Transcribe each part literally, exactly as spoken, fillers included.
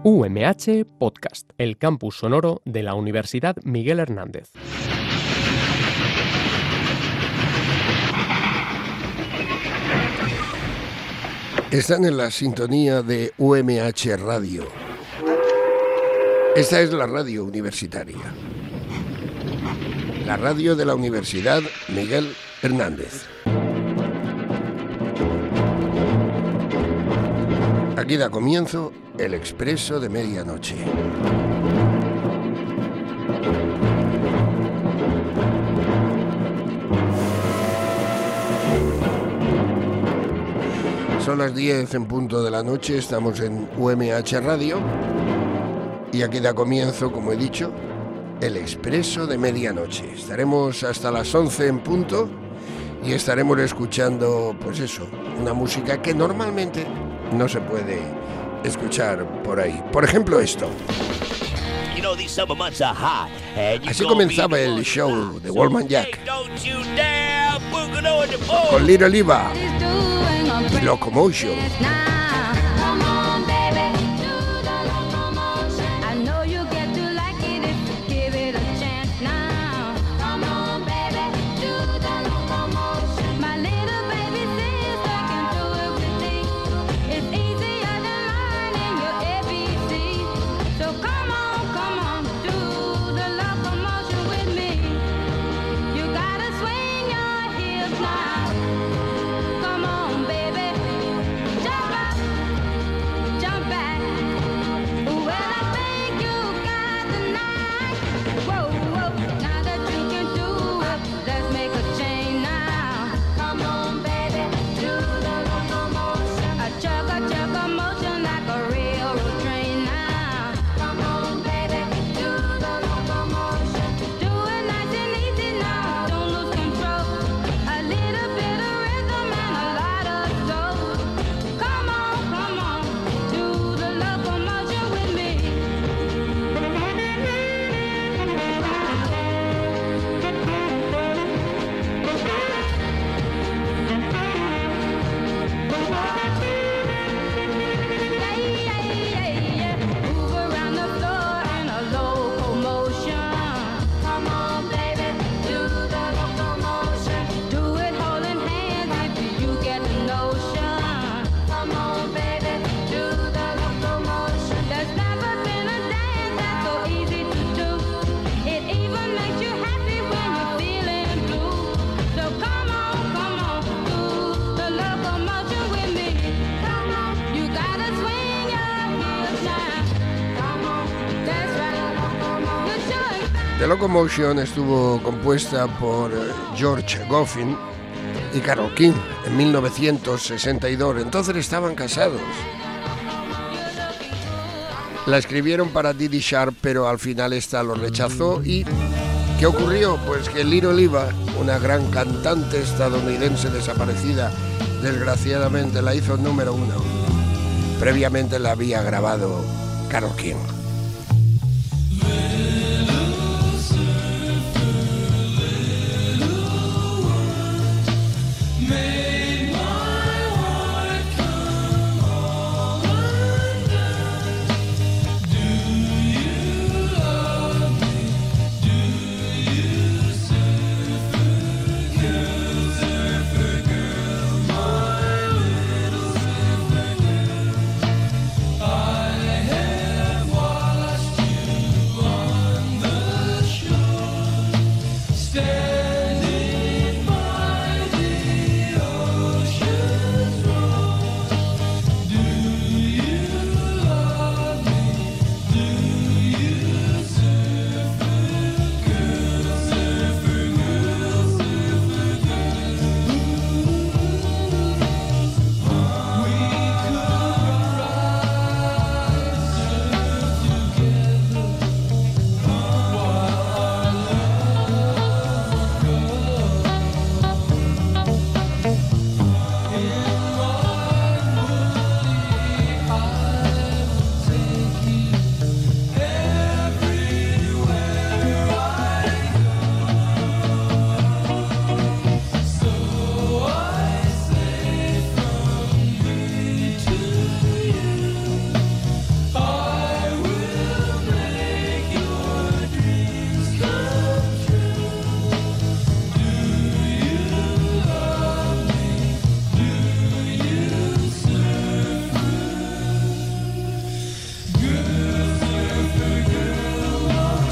U M H Podcast, el campus sonoro de la Universidad Miguel Hernández. Están en la sintonía de U M H Radio. Esta es la radio universitaria. La radio de la Universidad Miguel Hernández. Aquí da comienzo el Expreso de Medianoche. Son las diez en punto de la noche, estamos en U M H Radio y aquí da comienzo, como he dicho, el Expreso de Medianoche. Estaremos hasta las once en punto y estaremos escuchando, pues eso, una música que normalmente no se puede escuchar por ahí. Por ejemplo, esto. Así comenzaba el show de Walkman Jack con Little Eva y Locomotion. The Locomotion estuvo compuesta por George Goffin y Carole King en mil novecientos sesenta y dos. Entonces estaban casados. La escribieron para Didi Sharp, pero al final esta lo rechazó. ¿Y qué ocurrió? Pues que Little Eva, una gran cantante estadounidense desaparecida, desgraciadamente la hizo número uno. Previamente la había grabado Carole King. I have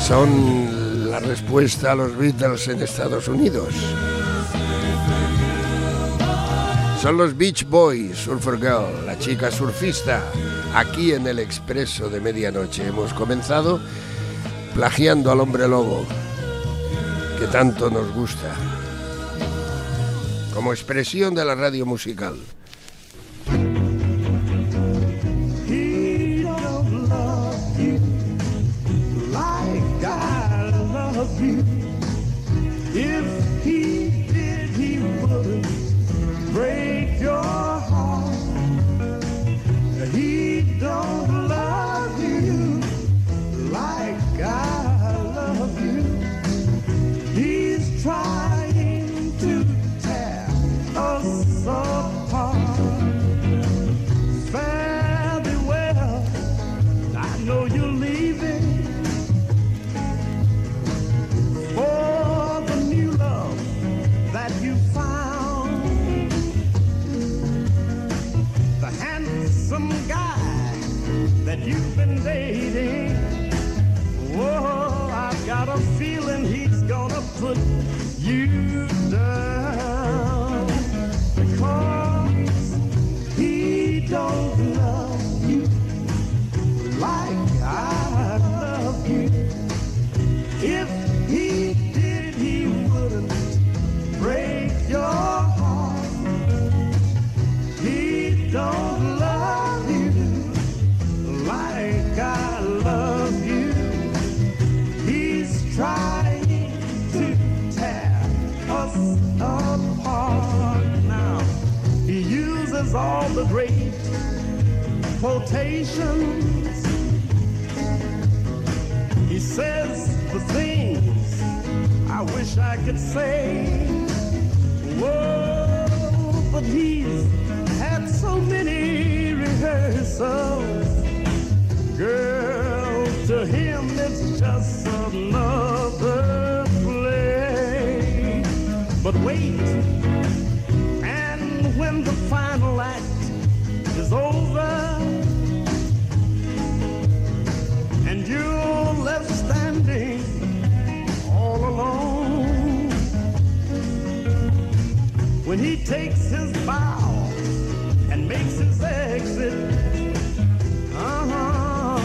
Son la respuesta a los Beatles en Estados Unidos. Son los Beach Boys, Surfer Girl, la chica surfista, aquí en el Expreso de Medianoche. Hemos comenzado plagiando al Hombre Lobo, que tanto nos gusta, como expresión de la radio musical. Break your heart. He don't love you like I love you. He's trying to tear us apart. Fare thee well, I know you're leaving for the new love that you found. Some guy that you've been dating. Whoa, I've got a feeling he's gonna put you down, because he don't love you like I love you. If he did, he wouldn't break your heart. He don't love trying to tear us apart. Now he uses all the great quotations. He says the things I wish I could say. Whoa, but he's had so many rehearsals. Girl, to him it's just another play. But wait, and when the final act is over and you're left standing all alone, when he takes his bow and makes his exit, uh-huh,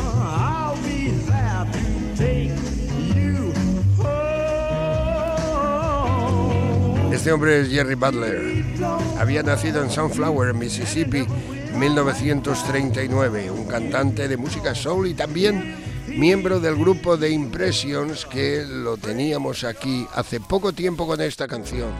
este hombre es Jerry Butler. Había nacido en Sunflower, Mississippi, en mil novecientos treinta y nueve. Un cantante de música soul y también miembro del grupo The Impressions, que lo teníamos aquí hace poco tiempo con esta canción.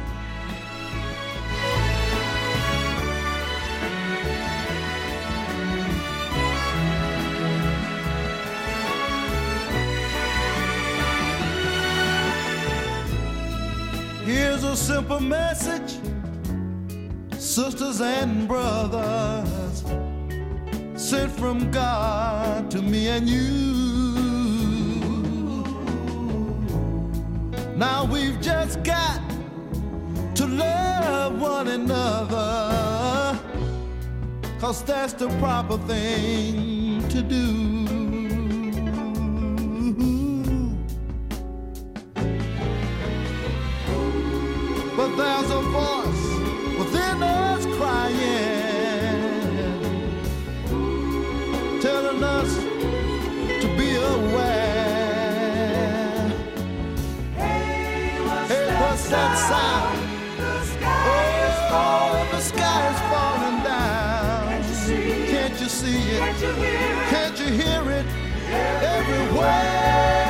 Here's a simple message, sisters and brothers, sent from God to me and you. Now we've just got to love one another, 'cause that's the proper thing to do. But there's a voice within us crying, telling us to be aware. Hey, what's, hey, that, what's that sound? The sky oh, is falling. The sky is falling down. Can't you see it? Can't you see it? Can't you hear it? Can't you hear it? Everywhere.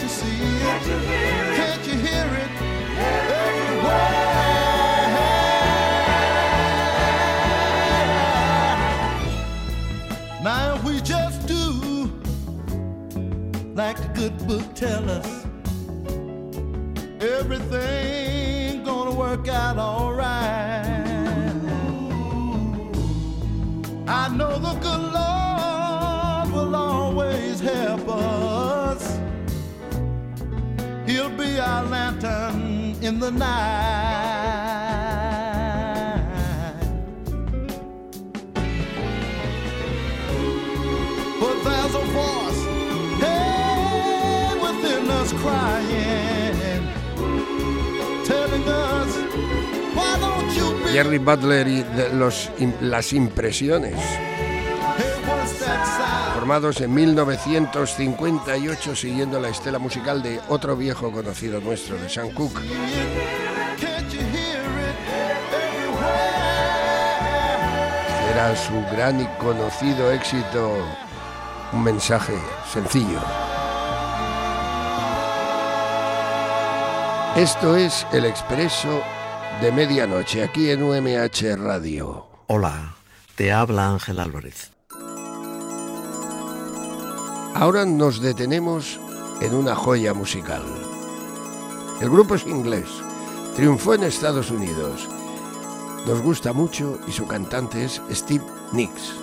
you see it? Can't you hear it? Everywhere. Now if we just do like the good book tell us, everything gonna work out all right. I know the good Lord will always help us. He'll be our lantern in the night. But there's a voice, hey, within us crying, telling us, why don't you be... Jerry Butler y de los, las Impresiones, formados en mil novecientos cincuenta y ocho siguiendo la estela musical de otro viejo conocido nuestro, de Sam Cooke. Era su gran y conocido éxito, un mensaje sencillo. Esto es El Expreso de Medianoche, aquí en U M H Radio. Hola, te habla Ángel Álvarez. Ahora nos detenemos en una joya musical. El grupo es inglés, triunfó en Estados Unidos, nos gusta mucho y su cantante es Stevie Nicks.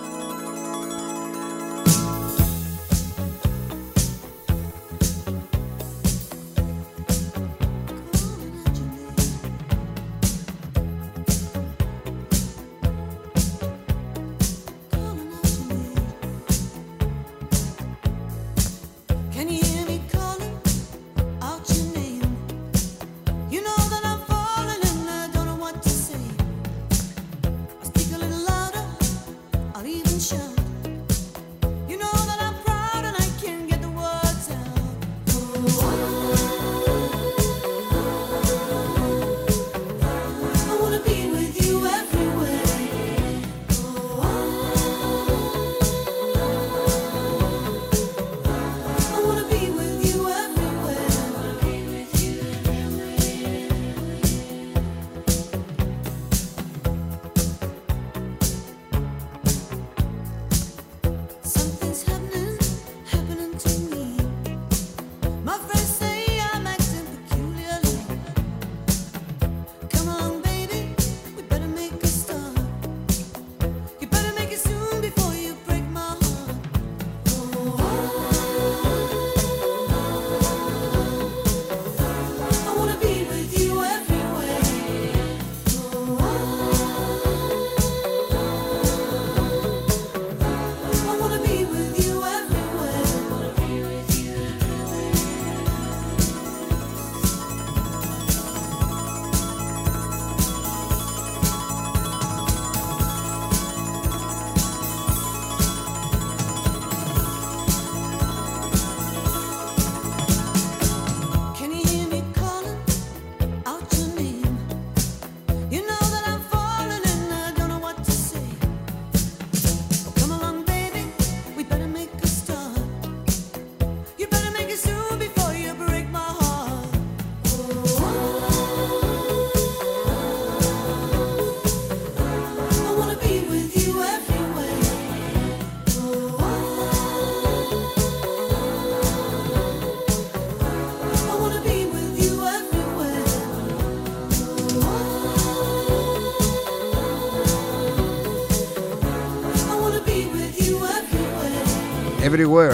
Everywhere,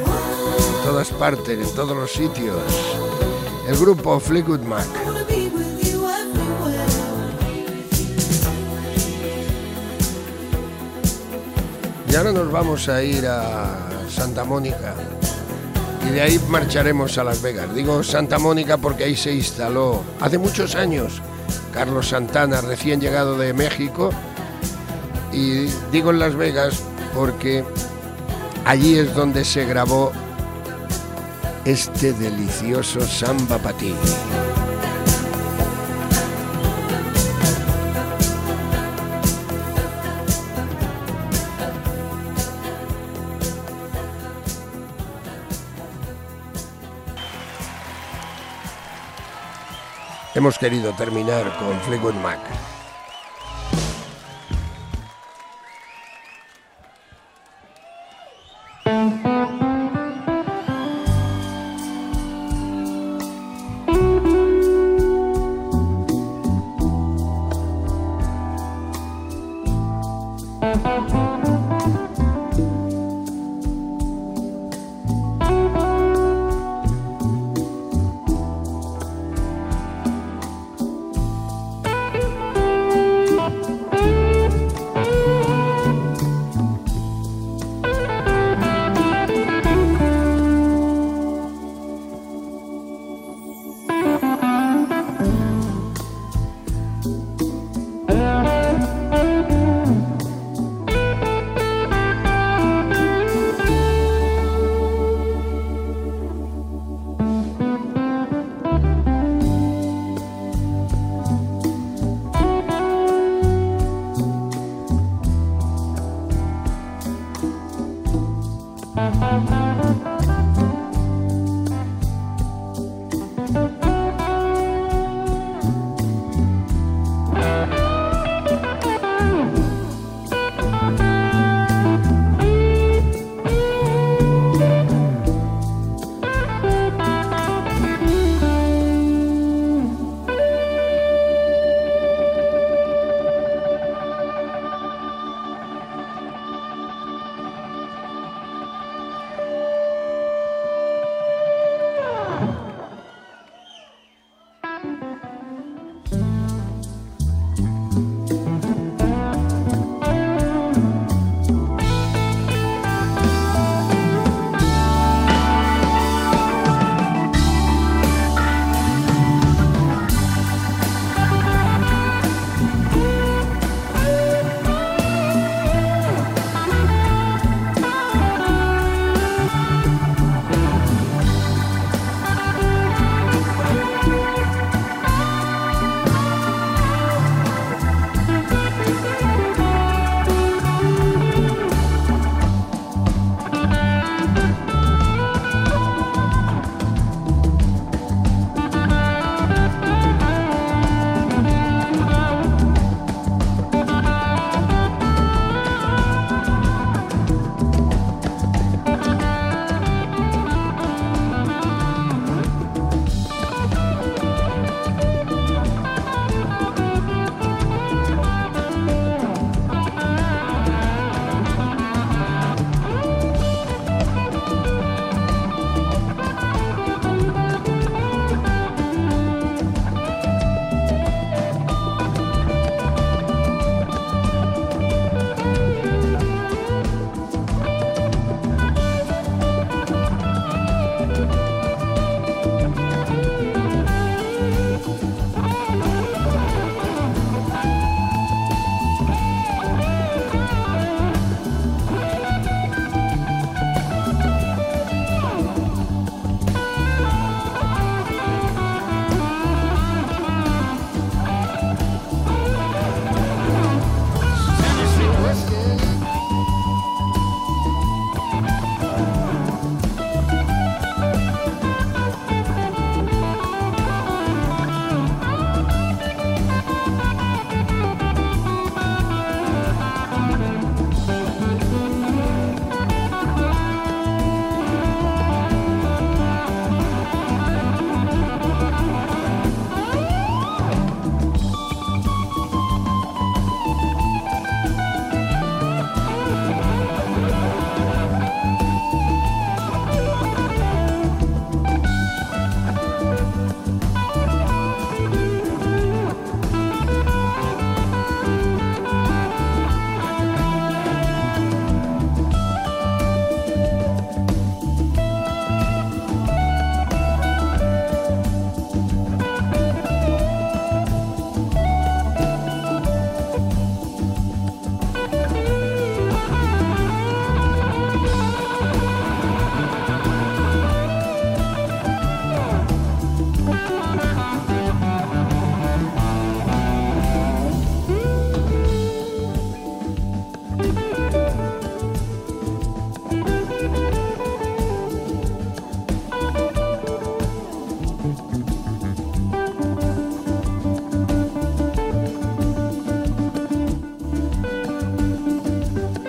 en todas partes, en todos los sitios. El grupo Fleetwood Mac. Y ahora nos vamos a ir a Santa Mónica y de ahí marcharemos a Las Vegas. Digo Santa Mónica porque ahí se instaló hace muchos años Carlos Santana, recién llegado de México, y digo en Las Vegas porque allí es donde se grabó este delicioso Samba Pa' Ti. hemos querido terminar con Fleetwood Mac.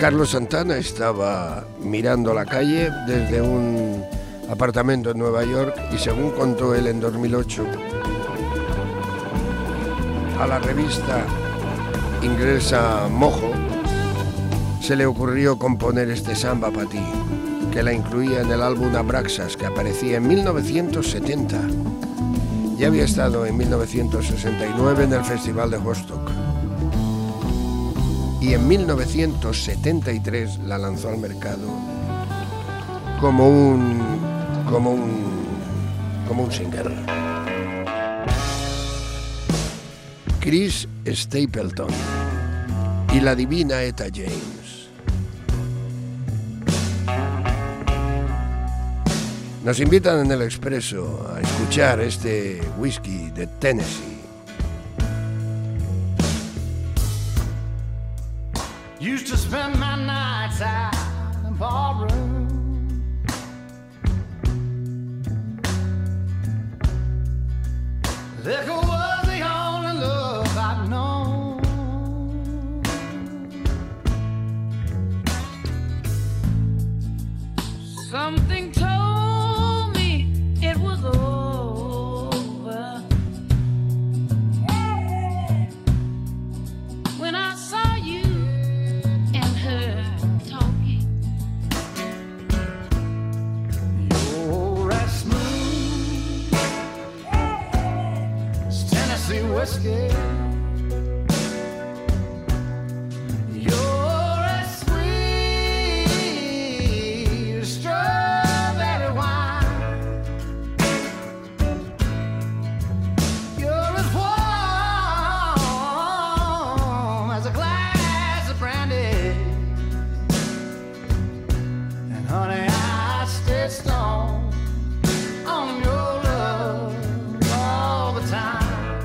Carlos Santana estaba mirando la calle desde un apartamento en Nueva York y, según contó él en dos mil ocho, a la revista inglesa Mojo se le ocurrió componer este Samba pa' ti, que la incluía en el álbum Abraxas, que aparecía en mil novecientos setenta. Ya había estado en mil novecientos sesenta y nueve en el Festival de Woodstock. Y en mil novecientos setenta y tres la lanzó al mercado como un como un como un single. Chris Stapleton y la divina Etta James. Nos invitan en el Expreso a escuchar este whisky de Tennessee. Used to spend my nights out in the barroom. Liquor was the only love I'd known. Something told me it was over when I saw you and her talking. You're as smooth as Tennessee whiskey. You're as sweet as strawberry wine. You're as warm as a glass of brandy. And honey, I stay strong on your love all the time.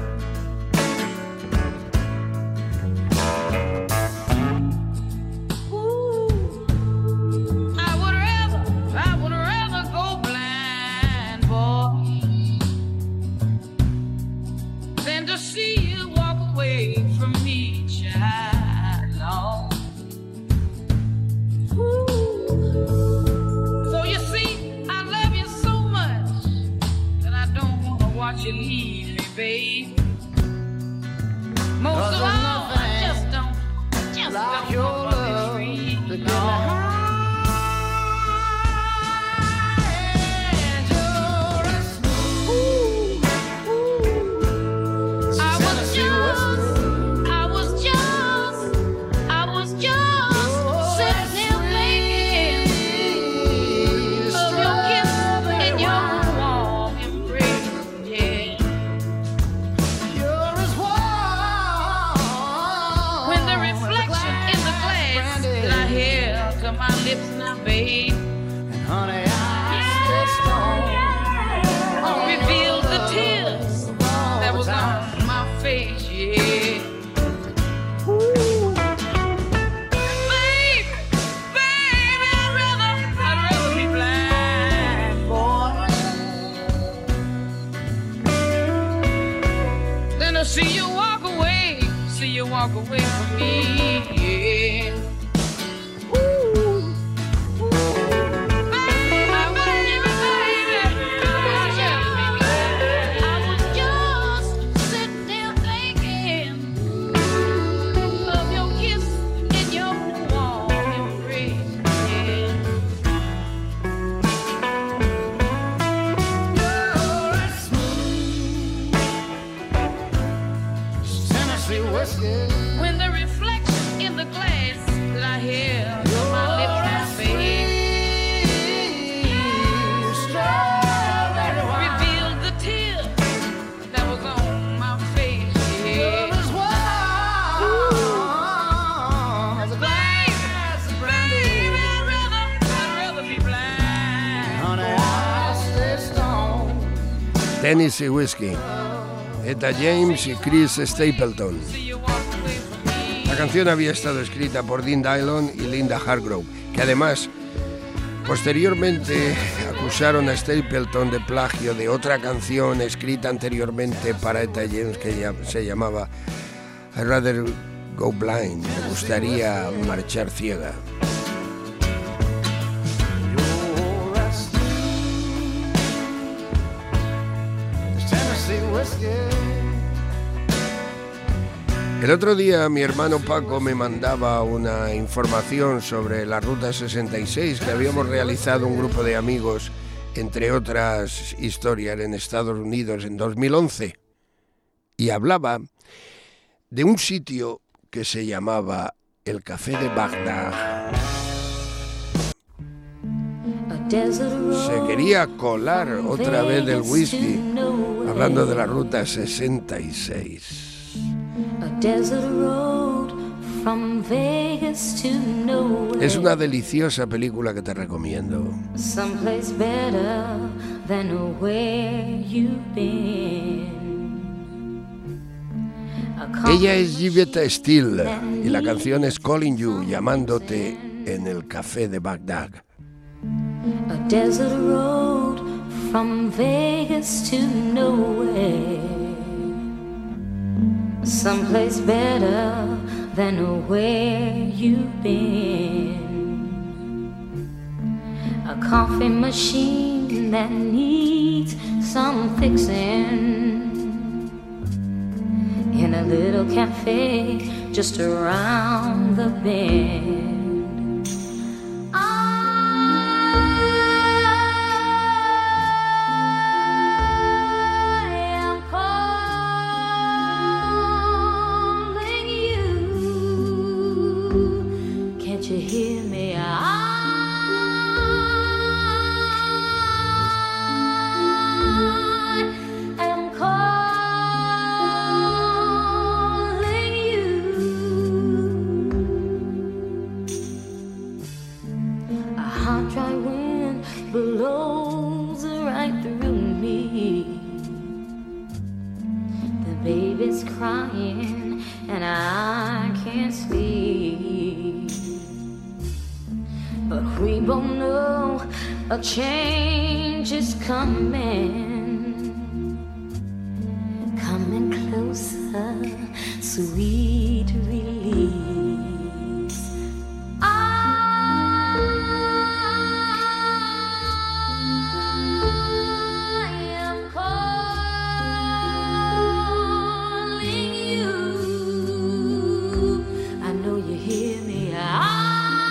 Ooh, I would rather, I would rather go blind, boy, than to see you walk away from me, child. No. Ooh. So you see, I love you so much that I don't want to watch you leave me, babe. Most of all, I just don't, just like don't want to be free. No. And you're as smooth. I was just, I was just, I was just sitting there thinking of your kiss and your warm embrace. Yeah. You're as warm when the reflection in the glass that I held to my lips now, babe. And honey, I stay strong. Revealed the tears that was on my face, yeah. Ooh. Babe, baby, I'd rather, I'd rather be blind, boy, than to see you walk away, see you walk away from me, yeah. Ooh. Baby, I want you, baby, I want you, baby. I was just sitting there thinking of your kiss and your warm embrace, yeah. You're as smooth as Tennessee whiskey. When the reflection in the glass that I held to my lips now, babe, revealed the tears that was on my face, yeah. Baby, I'd rather, I'd rather be blind. Honey, I stay strong. Tennessee Whiskey, Etta James y Chris Stapleton. See you walk away from me. La canción había estado escrita por Dean Dillon y Linda Hargrove, que además posteriormente acusaron a Stapleton de plagio de otra canción escrita anteriormente para Etta James que ya se llamaba I'd Rather Go Blind, me gustaría marchar ciega. El otro día mi hermano Paco me mandaba una información sobre la Ruta sesenta y seis que habíamos realizado un grupo de amigos, entre otras historias, en Estados Unidos en dos mil once. Y hablaba de un sitio que se llamaba el Café de Bagdad. Se quería colar otra vez del whisky, hablando de la Ruta sesenta y seis. Es una deliciosa película que te recomiendo. Ella es Yvette Steele y la canción es Calling You, llamándote, en el Café de Bagdad. A desert road from Vegas to nowhere. Someplace better than where you've been. A coffee machine that needs some fixing. In a little cafe just around the bend. You hear me? I am calling you. A hot, dry wind blows right through me. The baby's crying and I can't sleep. But we both know a change is coming. Coming closer, sweet release. I am calling you. I know you hear me. I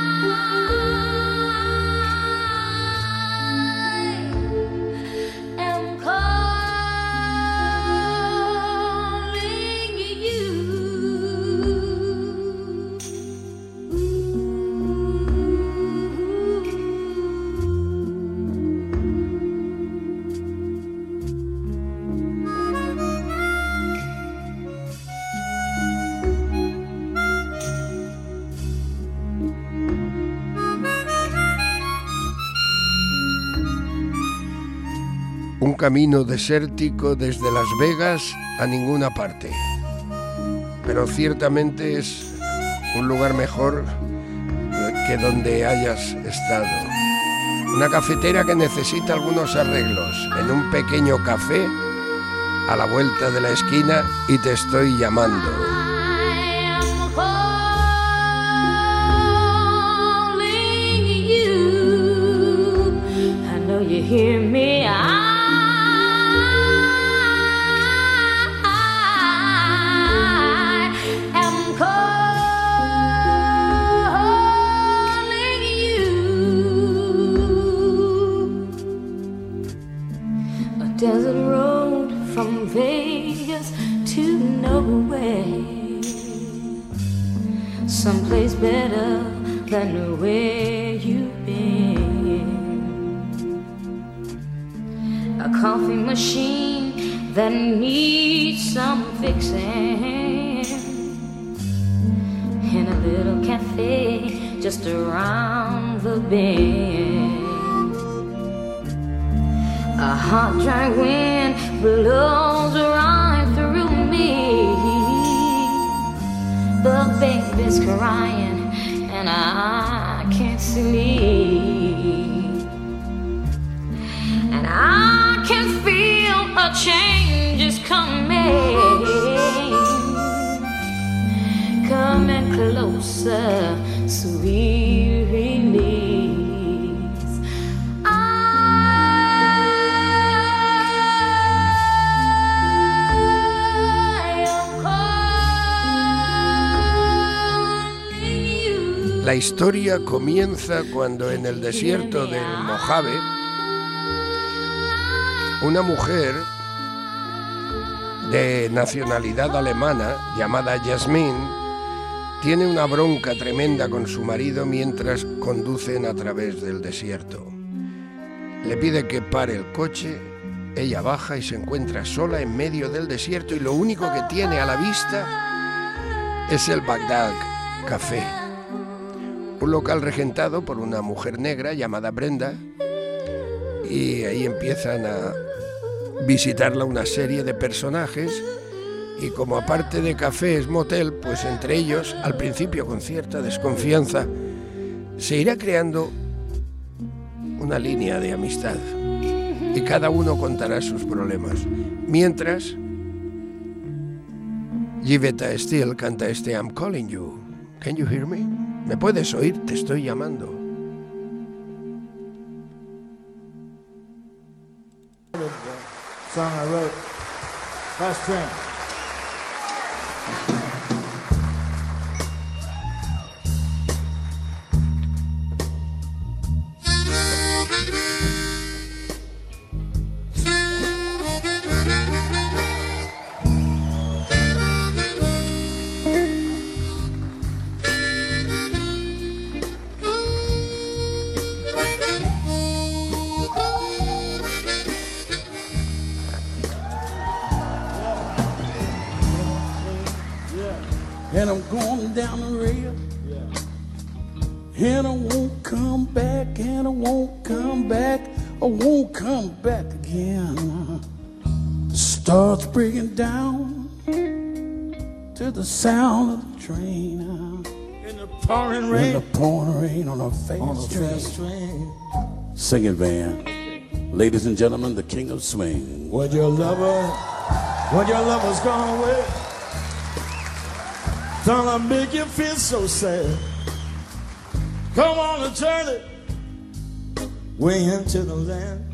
Un camino desértico desde Las Vegas a ninguna parte. Pero ciertamente es un lugar mejor que donde hayas estado. Una cafetera que necesita algunos arreglos. En un pequeño café a la vuelta de la esquina y te estoy llamando. You hear me? I am calling you. A desert road from Vegas to nowhere. Someplace better than where you've been. A coffee machine that needs some fixing. In a little cafe just around the bend. A hot, dry wind blows right through me. The baby's crying and I can't sleep. And I can feel a change is coming. Coming closer, sweet release. I La historia comienza cuando en el desierto del Mojave una mujer de nacionalidad alemana llamada Jasmine tiene una bronca tremenda con su marido mientras conducen a través del desierto. Le pide que pare el coche, ella baja y se encuentra sola en medio del desierto y lo único que tiene a la vista es el Bagdad Café, un local regentado por una mujer negra llamada Brenda, y ahí empiezan a visitarla una serie de personajes y como aparte de café es motel, pues entre ellos, al principio con cierta desconfianza, se irá creando una línea de amistad y cada uno contará sus problemas. Mientras, Givetta Steele canta este I'm Calling You. Can you hear me? ¿Me puedes oír? Te estoy llamando. Song I wrote, Fast Train. And I'm going down the rail, and I won't come back, and I won't come back, I won't come back again. Starts breaking down to the sound of the train, in the pouring rain, in the pouring rain on a fast, on a fast train. Sing it, man. Ladies and gentlemen, the king of swing. When your lover, when your lover's gone away, don't I make you feel so sad? Come on a journey way into the land.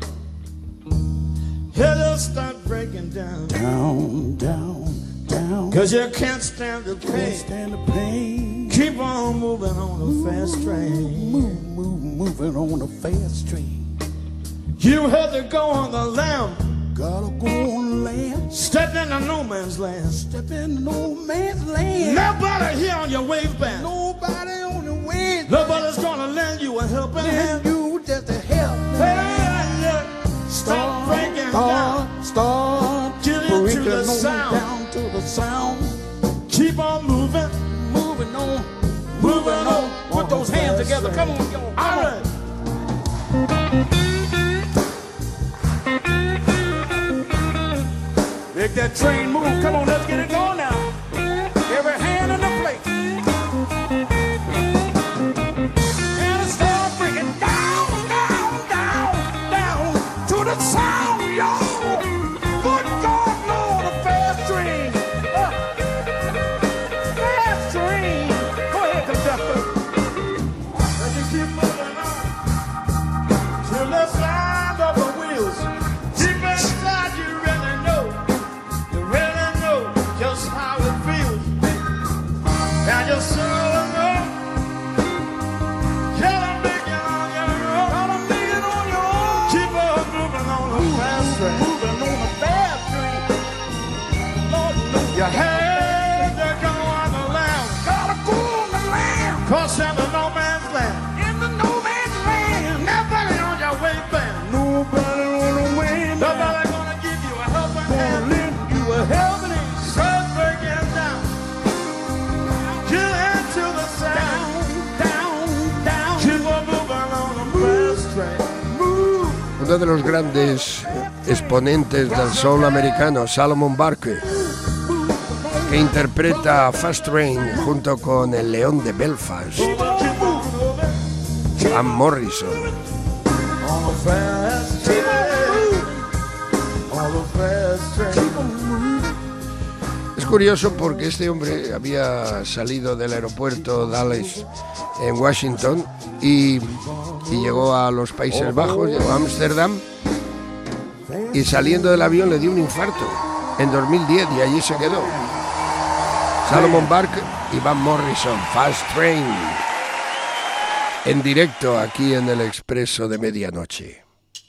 He'll start breaking down, down, down, down. Cause you can't stand the pain, can't stand the pain. Keep on moving on a fast train, move, move, moving on a fast train. You had to go on the lamb, gotta go on the land. Step into no man's land, step into no man's land. Nobody here on your waistband, nobody on your waistband. Nobody's gonna lend you a helping hand, you just a help. Hey, yeah. Start breaking down, start breaking to the sound, down to the sound. Keep on moving, moving on, moving on. Put those hands together, come on, y'all. All right. Make that train move. Come on, let's get it going now. Every hand in the plate. And it starts breaking down, down, down, down to the sound, y'all. Good God, Lord, a fast train. Uh, fast train. Go ahead, conductor. Let me keep moving on till the sound of the wheels. Deep inside you really know. Just how it feels. Now you're so alone. Gotta make it on your own. Gotta make it on your own. Keep on moving on the fast train. Moving on the fast train. Lord, you had to go on the land. Gotta go on the land. Cross into no man's land. In the no man's land. Nobody on your waistband. Nobody on the waistband. Nobody gonna give you a helping hand. Lend you a helping hand. Uno de los grandes exponentes del soul americano, Salomon Barker, que interpreta Fast Train junto con el León de Belfast, Van Morrison. Es curioso porque este hombre había salido del aeropuerto Dulles en Washington y, y llegó a los Países Bajos, llegó a Ámsterdam y saliendo del avión le dio un infarto en dos mil diez y allí se quedó. Salomon Barker y Van Morrison, Fast Train. en directo aquí en el Expreso de Medianoche.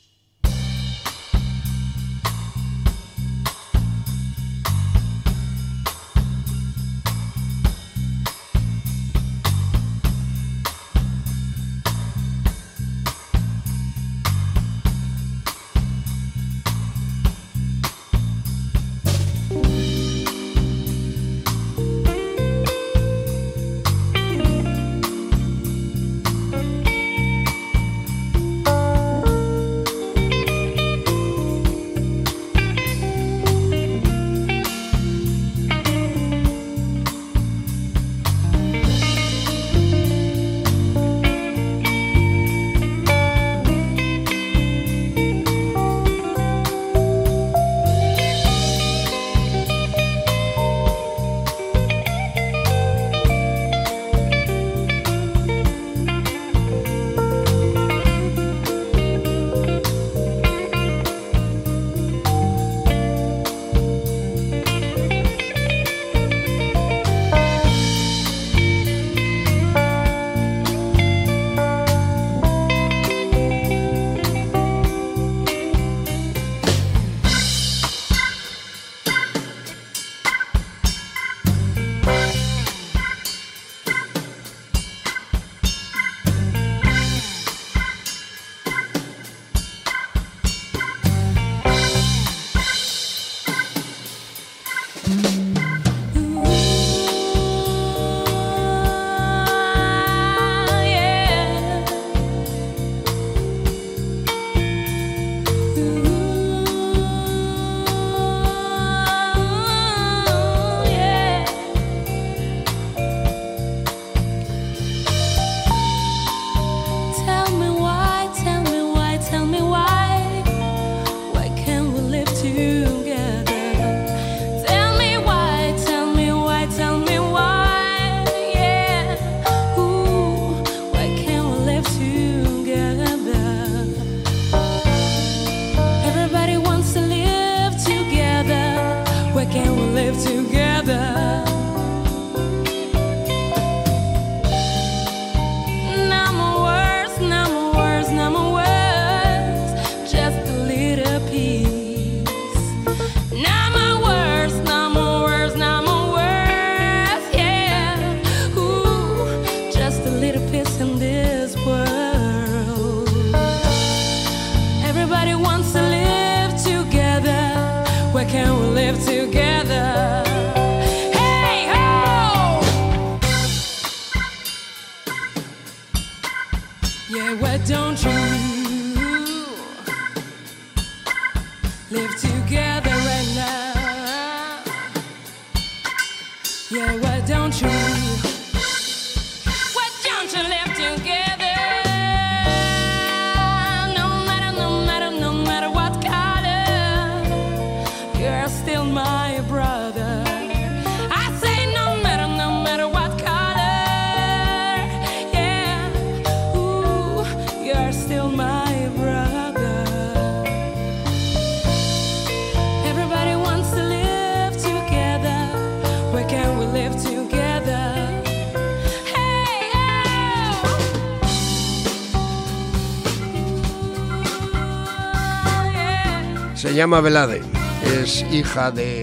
Se llama Velade, es hija de...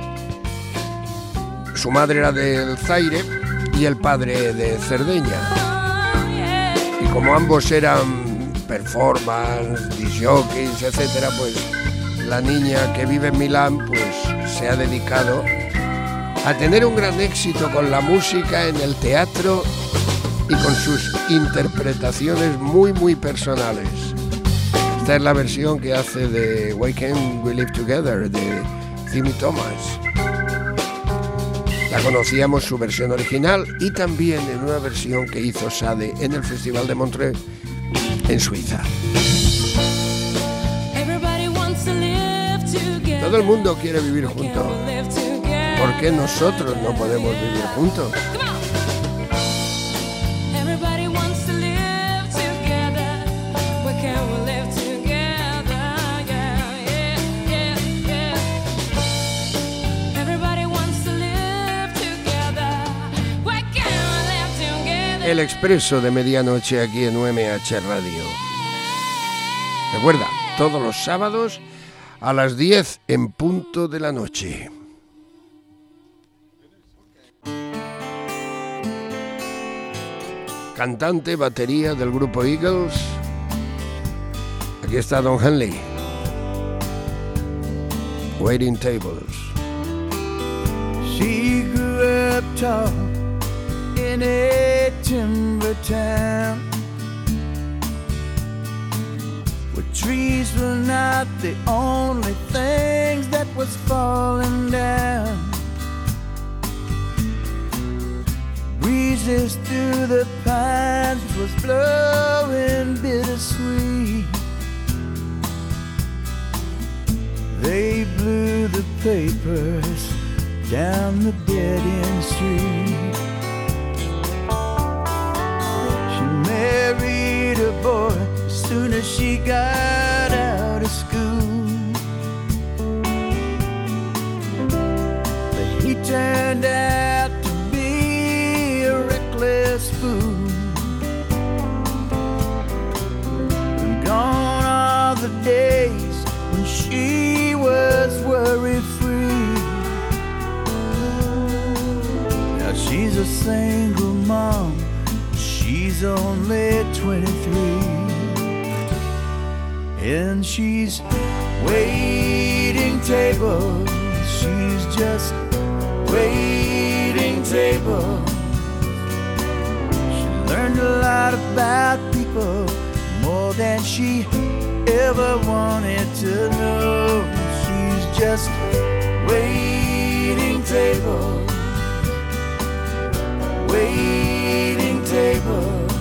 Su madre era del Zaire y el padre de Cerdeña. Y como ambos eran performance, disc jockeys, etcétera, pues la niña que vive en Milán pues se ha dedicado a tener un gran éxito con la música en el teatro y con sus interpretaciones muy muy personales. Esta es la versión que hace de Why Can't We Live Together de Timmy Thomas. La conocíamos su versión original y también en una versión que hizo Sade en el Festival de Montreux en Suiza. Todo el mundo quiere vivir juntos. ¿Por qué nosotros no podemos vivir juntos? El Expreso de Medianoche aquí en U M H Radio. Recuerda, todos los sábados a las diez en punto de la noche. Cantante, batería del grupo Eagles. Aquí está Don Henley. Waiting Tables. She grew up tall in a timber town where trees were not the only things that was falling down. Breezes through the pines was blowing bittersweet. They blew the papers down the dead-end street. She married a boy as soon as she got out of school. But he turned out to be a reckless fool. And gone are the days when she was worry-free. Now she's a single mom, she's only twenty-three, and she's waiting tables, she's just waiting tables. She learned a lot about people, more than she ever wanted to know. She's just waiting tables, waiting tables,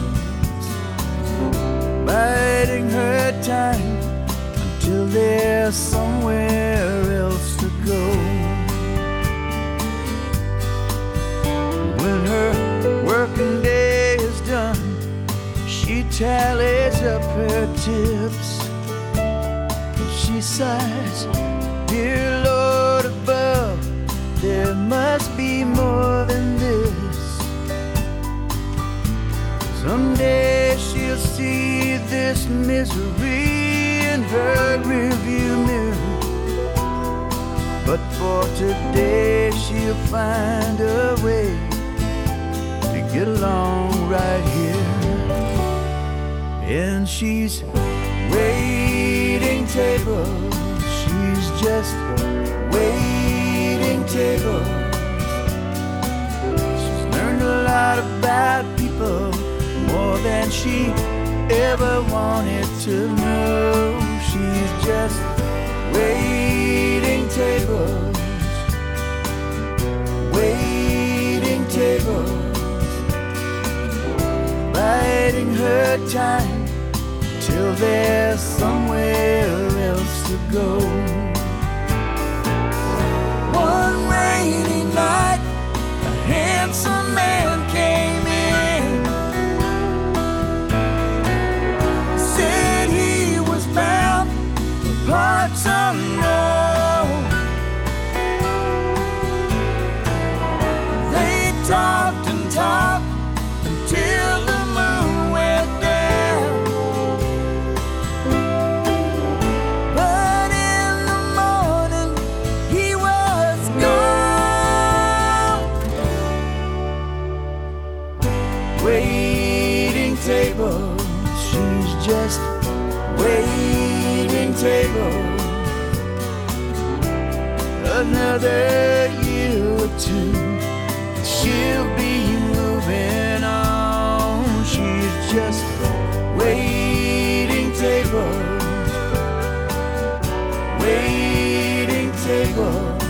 biding her time until there's somewhere else to go. When her working day is done, she tallies up her tips. She sighs, dear Lord above, there must be more than this. Someday she'll see this misery in her rearview mirror, but for today she'll find a way to get along right here. And she's waiting tables, she's just waiting tables. She's learned a lot about people, more than she ever wanted to know. She's just waiting tables, waiting tables, biding her time till there's somewhere else to go. One rainy night, a handsome man came in, said he was bound for parts unknown. They talked and talked until the moon went down. But in the morning he was gone. Waiting tables, she's just waiting tables. Another year or two, she'll be moving on. She's just waiting tables, waiting tables,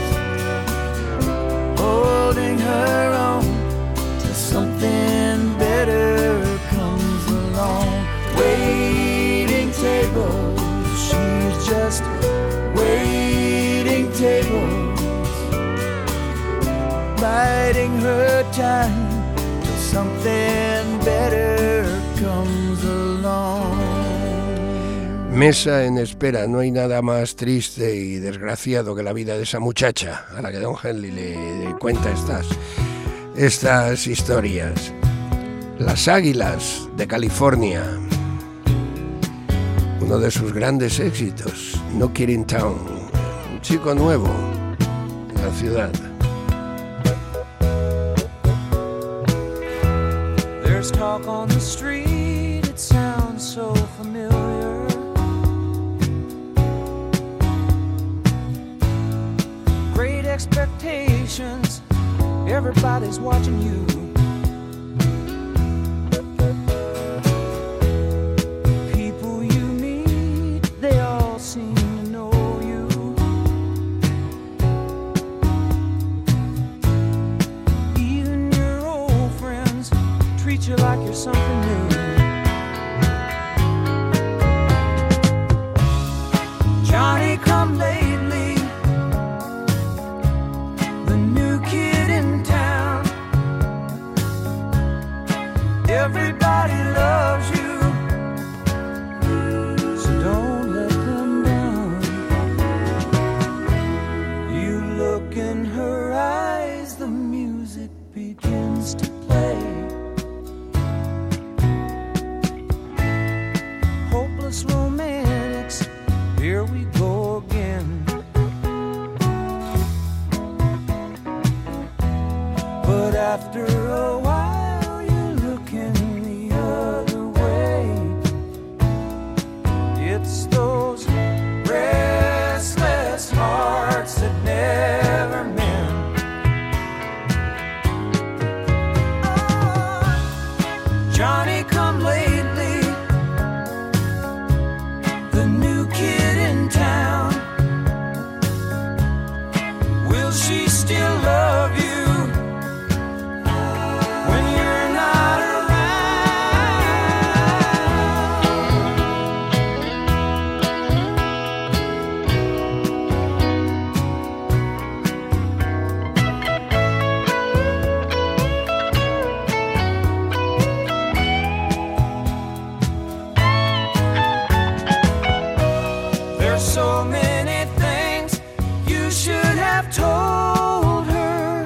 holding her on till something better comes along. Waiting tables, she's just waiting tables, biding her time till something better comes along. Mesa en espera, no hay nada más triste y desgraciado que la vida de esa muchacha a la que Don Henley le, le cuenta estas, estas historias. Las Águilas de California. Uno de sus grandes éxitos, No Kid in Town. Un chico nuevo en la ciudad. There's talk on the street, it sounds so familiar. Great expectations, everybody's watching you. People you meet, they all seem to know you. Even your old friends treat you like you're something new. Johnny come lately, the new kid in town. Everybody loves you, so don't let them down. You look in her eyes, the music begins to play. Hopeless romantics, here we go again. But after a while you're looking the other way. It's those restless hearts that never mend. Oh, Johnny come lately, the new kid in town. Will she still love you when you're not There's so many things you should have told her,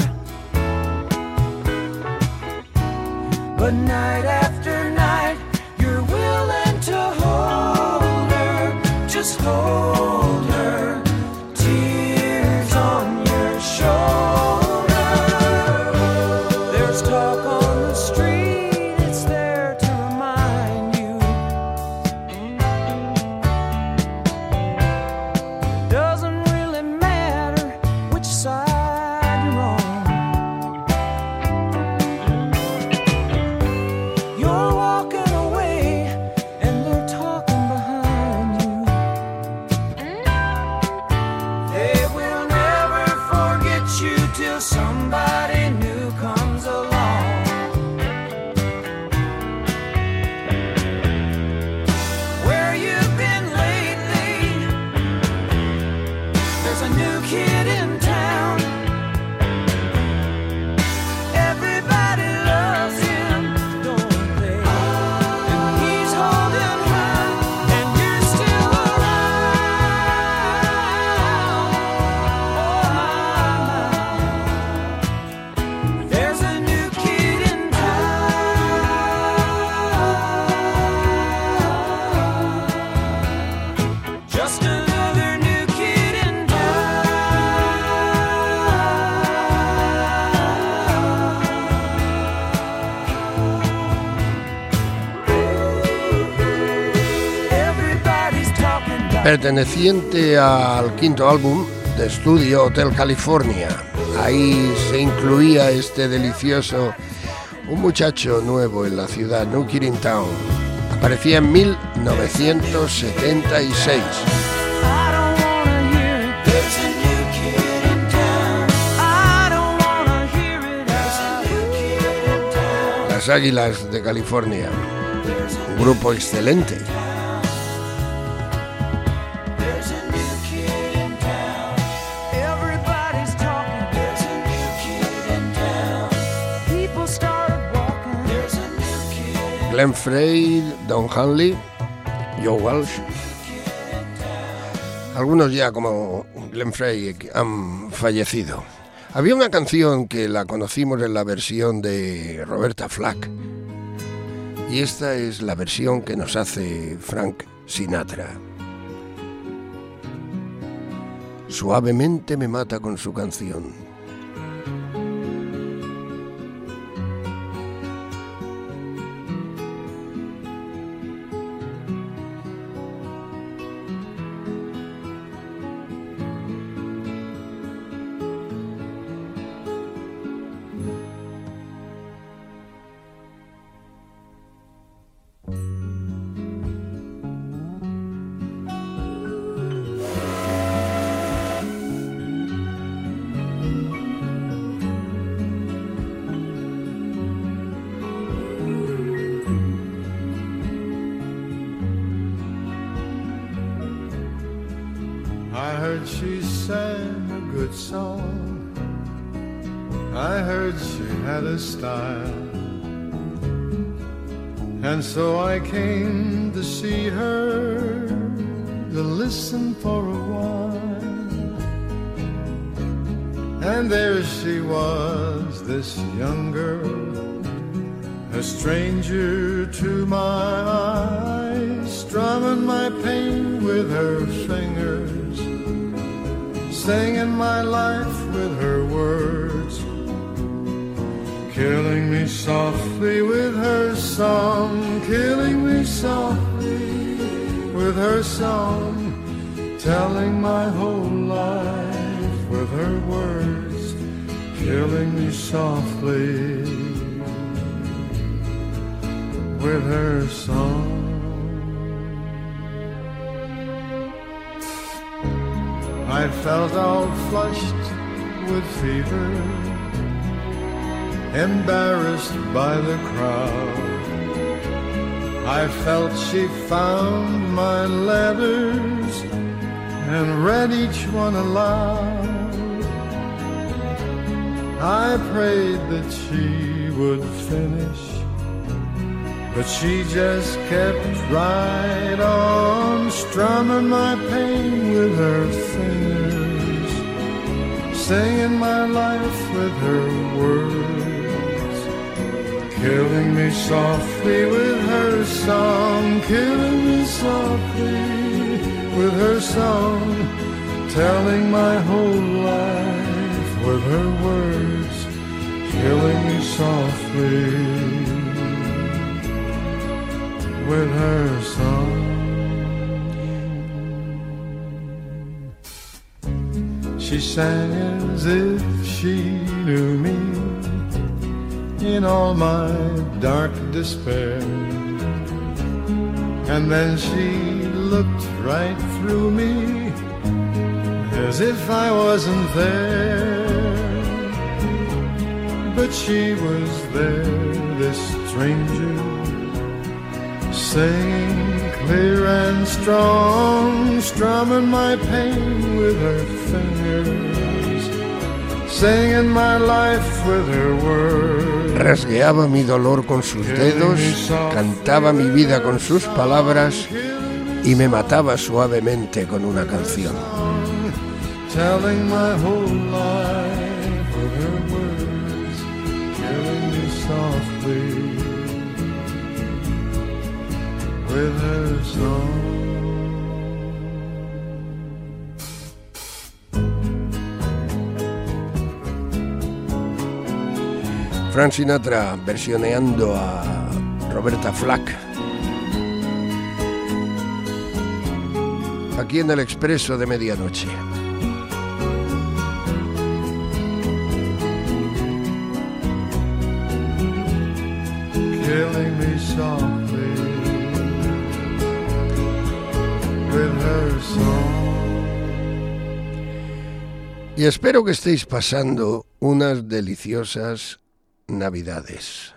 but night after night you're willing to hold her, just hold her, tears on your shoulder. There's talk on the street, it's there to remind you. Doesn't really matter which side you're on. You're walking away and they're talking behind you. They will never forget you till somebody new comes along. Where you've been lately, there's a new kid in town. Everybody loves him, don't they? And he's holding her, and you're still around. Oh, my, my. There's a new kid in town. Just another new kid in town. Everybody's talking about Perteneciente al quinto álbum de estudio Hotel California. Ahí se incluía este delicioso Un muchacho nuevo en la ciudad, New Kid in Town. Aparecía en mil novecientos setenta y seis. I don't wanna hear it. There's a new kid in town. I don't wanna hear it. There's a new kid in town. Las Águilas de California. Un grupo excelente. There's a new kid in town. Everybody's talking. There's a new kid in town. People started walking. There's a new kid in Glenn Frey, Don Henley, Joe Walsh. Algunos ya, como Glenn Frey, han fallecido. Había una canción que la conocimos en la versión de Roberta Flack, Y esta es la versión que nos hace Frank Sinatra. Suavemente me mata con su canción. I heard she sang a good song. I heard she had a style. And so I came to see her, to listen for a while. And there she was, this young girl, a stranger to my eyes, strumming my pain with her fingers, singing my life with her words, killing me softly with her song, killing me softly with her song, telling my whole life with her words, killing me softly with her song. I felt all flushed with fever, embarrassed by the crowd. I felt she found my letters and read each one aloud. I prayed that she would finish, but she just kept right on, strumming my pain with her fingers, singing my life with her words, killing me softly with her song, killing me softly with her song, telling my whole life with her words, killing me softly with her song. She sang as if she knew me in all my dark despair, and then she looked right through me as if I wasn't there. But she was there, this stranger, singing clear and strong, strumming my pain with her fingers, singing my life with her words. Rasgueaba mi dolor con sus dedos, cantaba mi vida con sus palabras y me mataba suavemente con una canción. Telling my whole life with her words, killing me softly with her song. Frank Sinatra versioneando a Roberta Flack. Aquí en el Expreso de Medianoche. Killing me softly with her song. Y espero que estéis pasando unas deliciosas Navidades.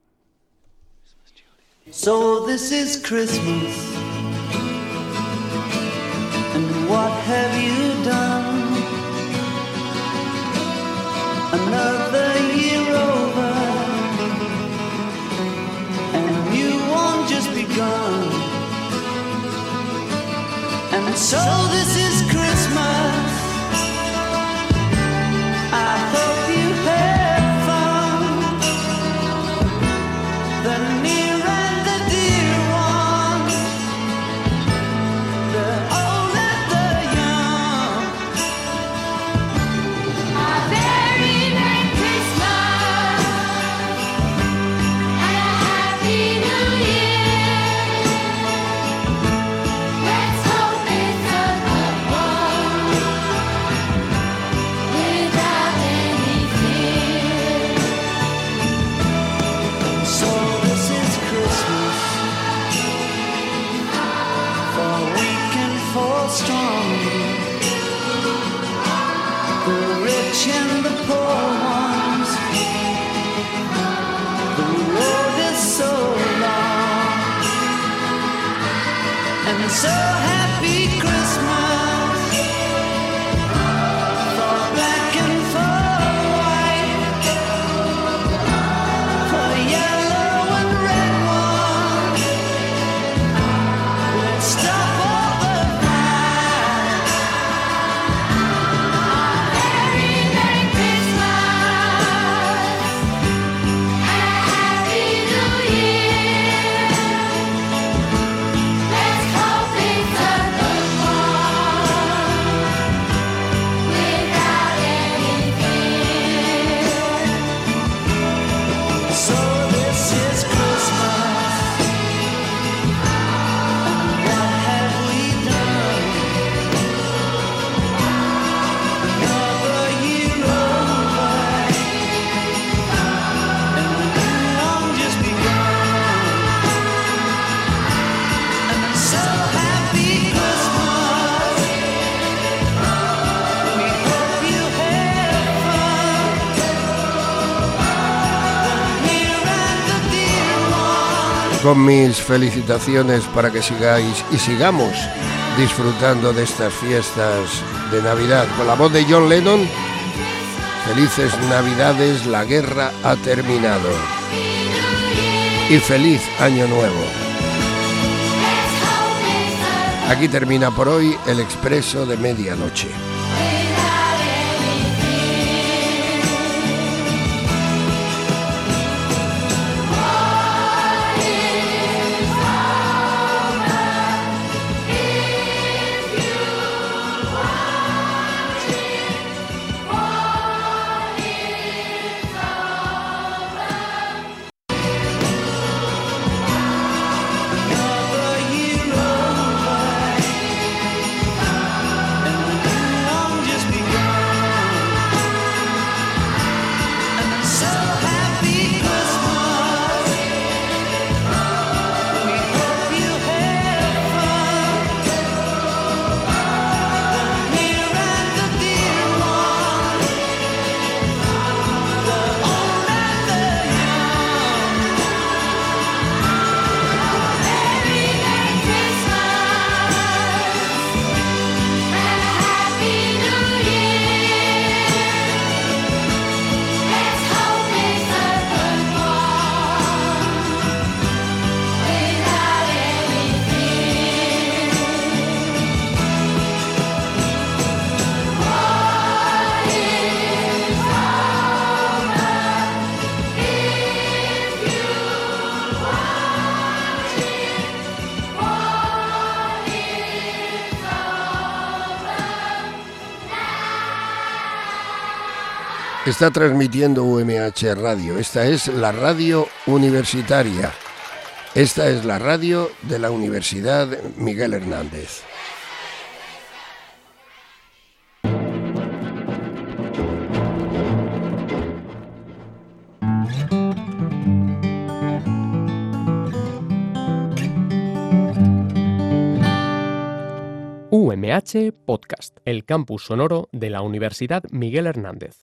So this is Christmas, and what have you done? Another year over, and a new one just begun. And so this is Christmas, I hope you had fun. The near and strong. The rich and the poor ones. The road is so long. And so happy Christmas for black and for white, for yellow and red one. Let's stop all the fight. Merry, Merry Christmas and a Happy New Year. Let's hope it's a good one without any fear. So this is Christmas. What have we done? Another year over, and the new one just begun. And so happy Christmas. We hope you have fun. The near and the dear one. Con mis felicitaciones para que sigáis y sigamos disfrutando de estas fiestas de Navidad. Con la voz de John Lennon, felices Navidades, la guerra ha terminado. Y feliz Año Nuevo. Aquí termina por hoy el Expreso de Medianoche. Another year over, and the new one just begun. And so happy Christmas. We hope you have fun. The near and the dear one, the old and the young. Merry, Merry Christmas and a Happy New Year. Let's hope it's a good one without any fear. What is Está transmitiendo U M H Radio. Esta es la radio universitaria. Esta es la radio de la Universidad Miguel Hernández. U M H Podcast, el campus sonoro de la Universidad Miguel Hernández.